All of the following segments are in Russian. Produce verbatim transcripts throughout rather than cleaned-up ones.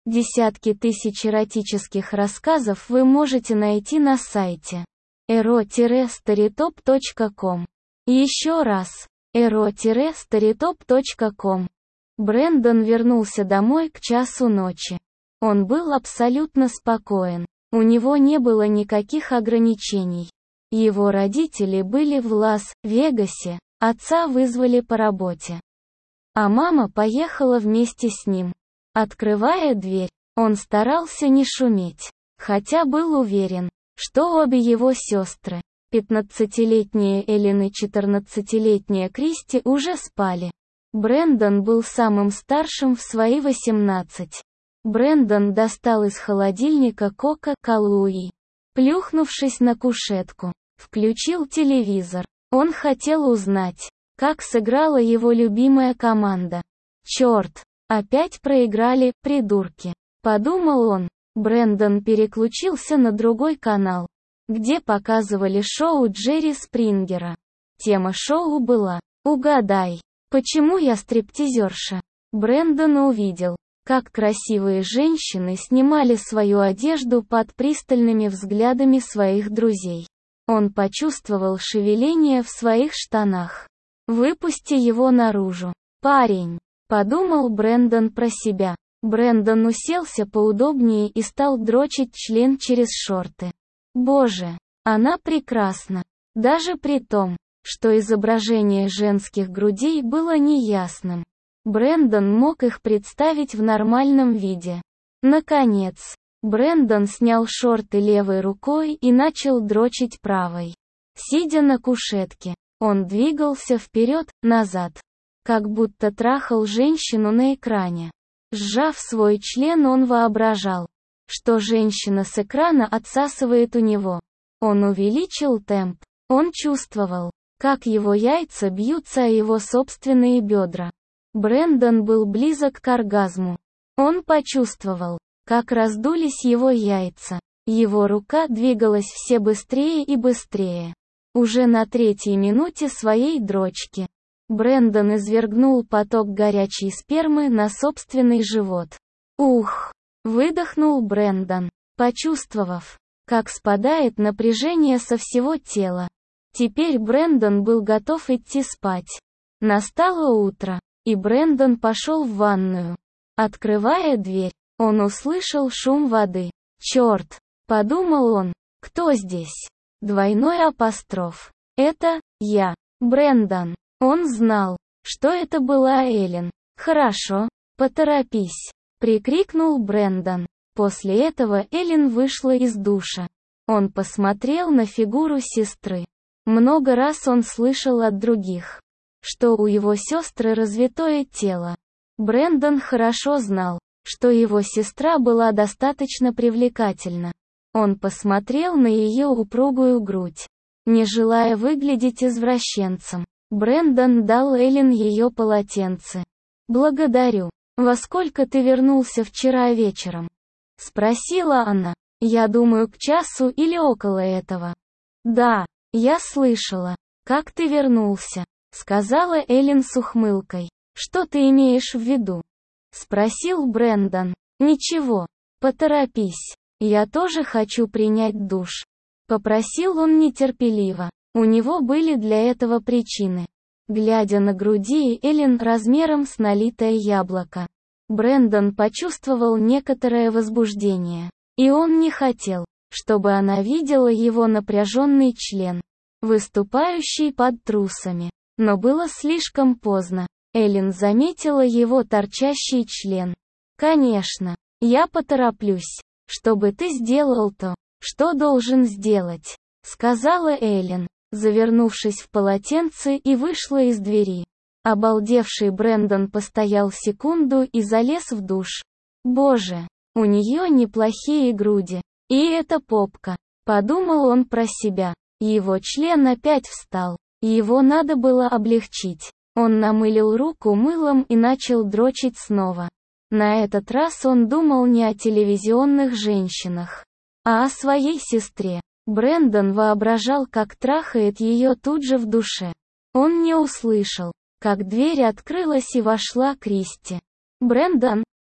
Десятки тысяч эротических рассказов вы можете найти на сайте эро старитоп точка ком. Еще раз, эро старитоп точка ком. Брэндон вернулся домой к часу ночи. Он был абсолютно спокоен. У него не было никаких ограничений. Его родители были в Лас-Вегасе, отца вызвали по работе. А мама поехала вместе с ним. Открывая дверь, он старался не шуметь, хотя был уверен, что обе его сестры, пятнадцатилетняя Эллен и четырнадцатилетняя Кристи, уже спали. Брэндон был самым старшим в свои восемнадцать. Брэндон достал из холодильника Кока-Колу и, плюхнувшись на кушетку, включил телевизор. Он хотел узнать, как сыграла его любимая команда. «Черт, опять проиграли, придурки», — подумал он. Брэндон переключился на другой канал, где показывали шоу Джерри Спрингера. Тема шоу была «Угадай, почему я стриптизерша?». Брэндон увидел, как красивые женщины снимали свою одежду под пристальными взглядами своих друзей. Он почувствовал шевеление в своих штанах. «Выпусти его наружу, парень», — подумал Брэндон про себя. Брэндон уселся поудобнее и стал дрочить член через шорты. Боже, она прекрасна. Даже при том, что изображение женских грудей было неясным. Брэндон мог их представить в нормальном виде. Наконец, Брэндон снял шорты левой рукой и начал дрочить правой. Сидя на кушетке, он двигался вперед-назад, как будто трахал женщину на экране. Сжав свой член, он воображал, что женщина с экрана отсасывает у него. Он увеличил темп. Он чувствовал, как его яйца бьются о его собственные бедра. Брэндон был близок к оргазму. Он почувствовал, как раздулись его яйца. Его рука двигалась все быстрее и быстрее. Уже на третьей минуте своей дрочки Брэндон извергнул поток горячей спермы на собственный живот. «Ух!» — выдохнул Брэндон, почувствовав, как спадает напряжение со всего тела. Теперь Брэндон был готов идти спать. Настало утро, и Брэндон пошел в ванную. Открывая дверь, он услышал шум воды. «Черт!» — подумал он. «Кто здесь?» Двойной апостроф. «Это я, Брэндон». Он знал, что это была Эллен. «Хорошо, поторопись», — прикрикнул Брэндон. После этого Эллен вышла из душа. Он посмотрел на фигуру сестры. Много раз он слышал от других, что у его сестры развитое тело. Брэндон хорошо знал, что его сестра была достаточно привлекательна. Он посмотрел на ее упругую грудь. Не желая выглядеть извращенцем, Брэндон дал Эллен ее полотенце. «Благодарю. Во сколько ты вернулся вчера вечером?» — спросила она. «Я думаю, к часу или около этого». «Да, я слышала, как ты вернулся», — сказала Эллен с ухмылкой. «Что ты имеешь в виду?» — спросил Брэндон. «Ничего. Поторопись. Я тоже хочу принять душ», — попросил он нетерпеливо. У него были для этого причины. Глядя на груди Эллен размером с налитое яблоко, Брэндон почувствовал некоторое возбуждение. И он не хотел, чтобы она видела его напряженный член, выступающий под трусами. Но было слишком поздно. Эллен заметила его торчащий член. «Конечно, я потороплюсь, чтобы ты сделал то, что должен сделать», — сказала Эллен, завернувшись в полотенце, и вышла из двери. Обалдевший Брэндон постоял секунду и залез в душ. «Боже, у нее неплохие груди. И эта попка», — подумал он про себя. Его член опять встал. Его надо было облегчить. Он намылил руку мылом и начал дрочить снова. На этот раз он думал не о телевизионных женщинах, а о своей сестре. Брэндон воображал, как трахает ее тут же в душе. Он не услышал, как дверь открылась и вошла Кристи. «Брэндон,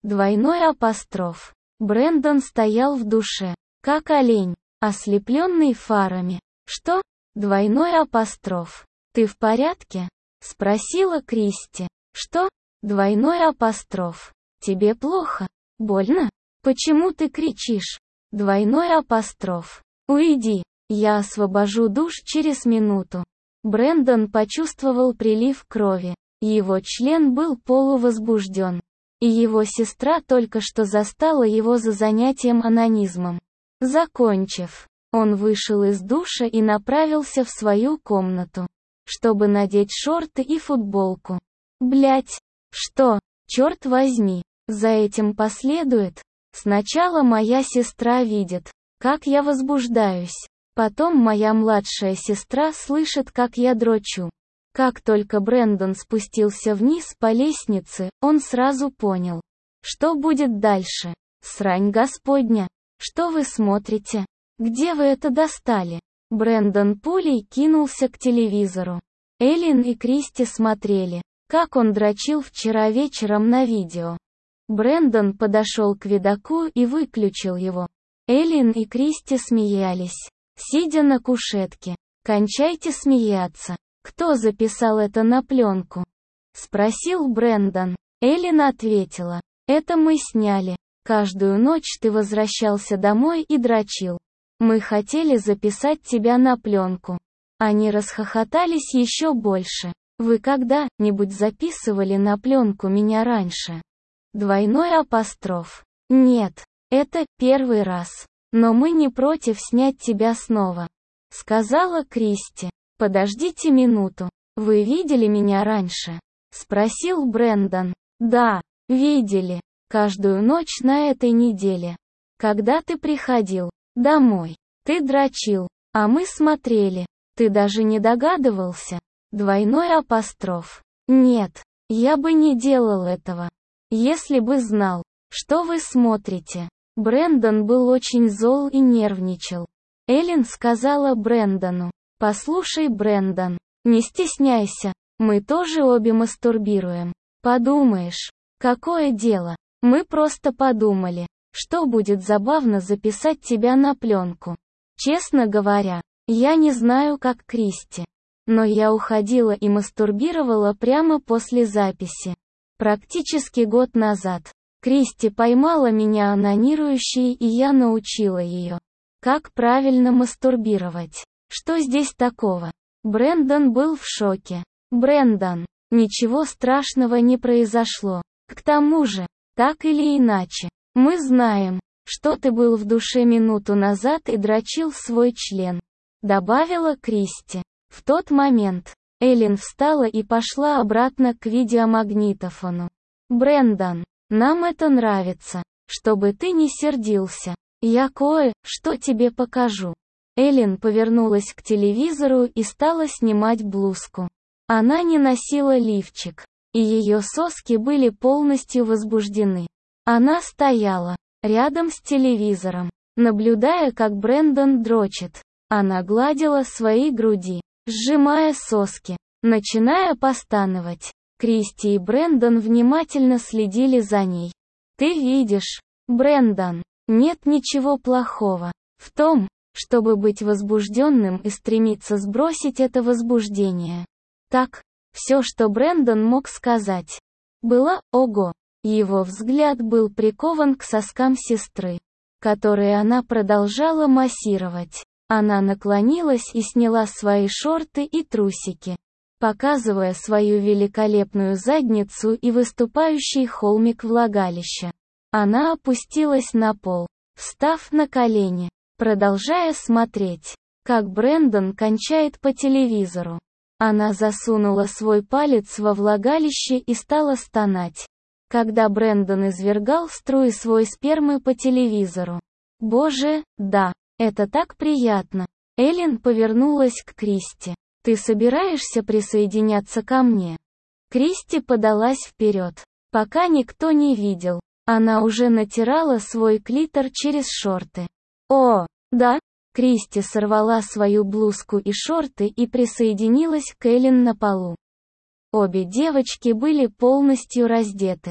Двойной апостроф. Брэндон стоял в душе, как олень, ослепленный фарами. Что? Двойной апостроф. Ты в порядке? Спросила Кристи. Что? Двойной апостроф. Тебе плохо? Больно? Почему ты кричишь? Двойной апостроф. Уйди. Я освобожу душ через минуту. Брэндон почувствовал прилив крови. Его член был полувозбужден. И его сестра только что застала его за занятием онанизмом. Закончив, он вышел из душа и направился в свою комнату, чтобы надеть шорты и футболку. Блять, что, черт возьми, за этим последует? Сначала моя сестра видит, как я возбуждаюсь. Потом моя младшая сестра слышит, как я дрочу. Как только Брэндон спустился вниз по лестнице, он сразу понял, что будет дальше. Срань Господня. Что вы смотрите? Где вы это достали? Брэндон пулей кинулся к телевизору. Эллен и Кристи смотрели, как он дрочил вчера вечером на видео. Брэндон подошел к видоку и выключил его. Эллен и Кристи смеялись, сидя на кушетке. «Кончайте смеяться. Кто записал это на пленку?» — спросил Брэндон. Эллен ответила. «Это мы сняли. Каждую ночь ты возвращался домой и дрочил. Мы хотели записать тебя на пленку». Они расхохотались еще больше. «Вы когда-нибудь записывали на пленку меня раньше?» Двойной апостроф. «Нет, это первый раз. Но мы не против снять тебя снова», — сказала Кристи. «Подождите минуту. Вы видели меня раньше?» — спросил Брэндон. «Да, видели. Каждую ночь на этой неделе. Когда ты приходил домой, ты дрочил, а мы смотрели. Ты даже не догадывался?» Двойной апостроф. «Нет, я бы не делал этого. Если бы знал, что вы смотрите». Брэндон был очень зол и нервничал. Эллен сказала Брэндону: «Послушай, Брэндон, не стесняйся, мы тоже обе мастурбируем. Подумаешь, какое дело? Мы просто подумали, что будет забавно записать тебя на пленку. Честно говоря, я не знаю, как Кристи. Но я уходила и мастурбировала прямо после записи. Практически год назад. Кристи поймала меня онанирующей, и я научила ее, как правильно мастурбировать. Что здесь такого?» Брэндон был в шоке. «Брэндон, ничего страшного не произошло. К тому же, так или иначе, мы знаем, что ты был в душе минуту назад и дрочил в свой член», — добавила Кристи. В тот момент Эллен встала и пошла обратно к видеомагнитофону. «Брэндон, нам это нравится. Чтобы ты не сердился, я кое-что тебе покажу». Эллен повернулась к телевизору и стала снимать блузку. Она не носила лифчик, и ее соски были полностью возбуждены. Она стояла рядом с телевизором, наблюдая, как Брэндон дрочит. Она гладила свои груди, сжимая соски, начиная постановать. Кристи и Брэндон внимательно следили за ней. «Ты видишь, Брэндон, нет ничего плохого в том, чтобы быть возбужденным и стремиться сбросить это возбуждение». Так, все, что Брэндон мог сказать, было «Ого». Его взгляд был прикован к соскам сестры, которые она продолжала массировать. Она наклонилась и сняла свои шорты и трусики, показывая свою великолепную задницу и выступающий холмик влагалища. Она опустилась на пол, встав на колени, продолжая смотреть, как Брэндон кончает по телевизору. Она засунула свой палец во влагалище и стала стонать, когда Брэндон извергал струи своей спермы по телевизору. «Боже, да, это так приятно». Эллен повернулась к Кристи. «Ты собираешься присоединяться ко мне?» Кристи подалась вперед, пока никто не видел. Она уже натирала свой клитор через шорты. «О, да?» Кристи сорвала свою блузку и шорты и присоединилась к Эллен на полу. Обе девочки были полностью раздеты.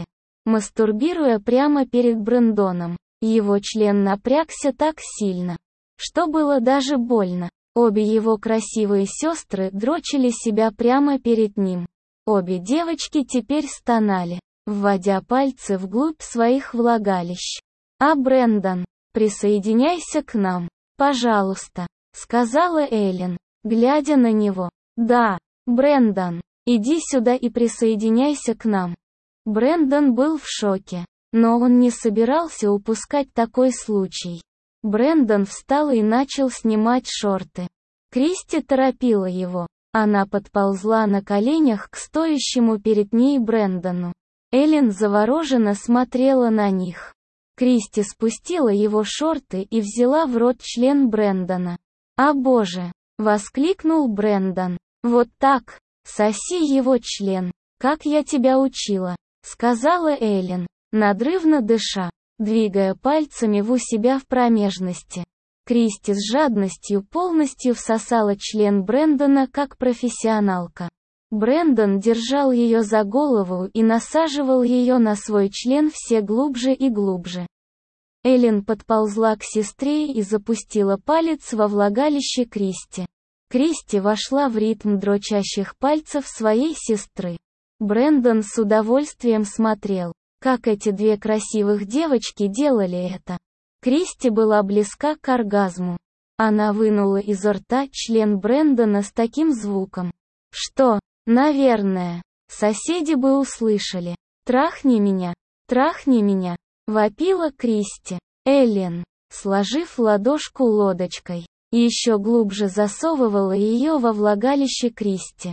мастурбируя прямо перед Брэндоном. Его член напрягся так сильно, что было даже больно. Обе его красивые сестры дрочили себя прямо перед ним. Обе девочки теперь стонали, вводя пальцы вглубь своих влагалищ. «А Брэндон, присоединяйся к нам, пожалуйста», — сказала Эллен, глядя на него. «Да, Брэндон, иди сюда и присоединяйся к нам». Брэндон был в шоке, но он не собирался упускать такой случай. Брэндон встал и начал снимать шорты. Кристи торопила его. Она подползла на коленях к стоящему перед ней Брэндону. Эллен завороженно смотрела на них. Кристи спустила его шорты и взяла в рот член Брэндона. «А боже!» — воскликнул Брэндон. «Вот так! Соси его член, как я тебя учила!» — сказала Эллен, надрывно дыша, двигая пальцами у себя в промежности. Кристи с жадностью полностью всосала член Брэндона как профессионалка. Брэндон держал ее за голову и насаживал ее на свой член все глубже и глубже. Эллен подползла к сестре и запустила палец во влагалище Кристи. Кристи вошла в ритм дрочащих пальцев своей сестры. Брэндон с удовольствием смотрел, как эти две красивых девочки делали это. Кристи была близка к оргазму. Она вынула изо рта член Брэндона с таким звуком, что, наверное, соседи бы услышали. «Трахни меня! Трахни меня!» — вопила Кристи. Эллен, сложив ладошку лодочкой, еще глубже засовывала ее во влагалище Кристи.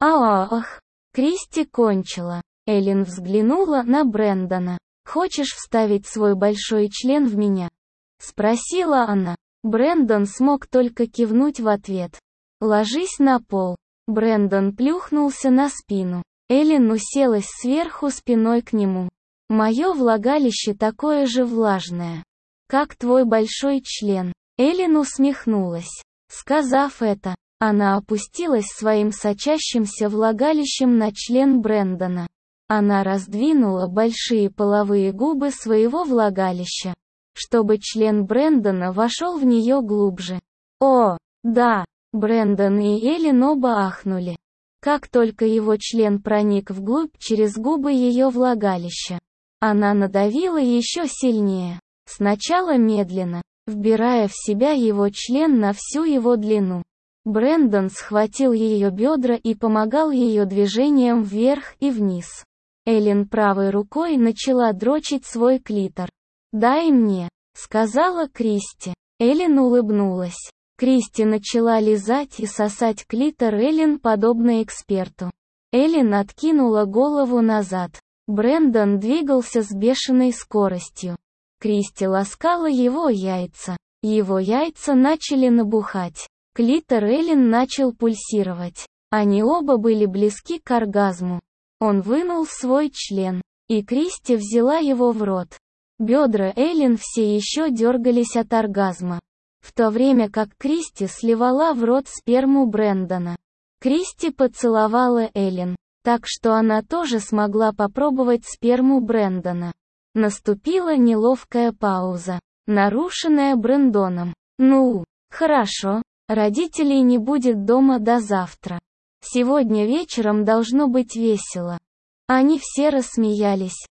«Ах!» Кристи кончила. Эллен взглянула на Брэндона. «Хочешь вставить свой большой член в меня?» — спросила она. Брэндон смог только кивнуть в ответ. «Ложись на пол». Брэндон плюхнулся на спину. Эллен уселась сверху спиной к нему. «Мое влагалище такое же влажное, как твой большой член». Эллен усмехнулась. Сказав это, она опустилась своим сочащимся влагалищем на член Брэндона. Она раздвинула большие половые губы своего влагалища, чтобы член Брэндона вошел в нее глубже. «О, да!» Брэндон и Эллен оба ахнули. Как только его член проник вглубь через губы ее влагалища, она надавила еще сильнее, сначала медленно, вбирая в себя его член на всю его длину. Брэндон схватил ее бедра и помогал ее движением вверх и вниз. Эллен правой рукой начала дрочить свой клитор. «Дай мне», — сказала Кристи. Эллен улыбнулась. Кристи начала лизать и сосать клитор Эллен подобно эксперту. Эллен откинула голову назад. Брэндон двигался с бешеной скоростью. Кристи ласкала его яйца. Его яйца начали набухать. Клитор Эллен начал пульсировать. Они оба были близки к оргазму. Он вынул свой член, и Кристи взяла его в рот. Бедра Эллен все еще дергались от оргазма, в то время как Кристи сливала в рот сперму Брэндона. Кристи поцеловала Эллен, так что она тоже смогла попробовать сперму Брэндона. Наступила неловкая пауза, нарушенная Брэндоном. «Ну, хорошо, родителей не будет дома до завтра. Сегодня вечером должно быть весело». Они все рассмеялись.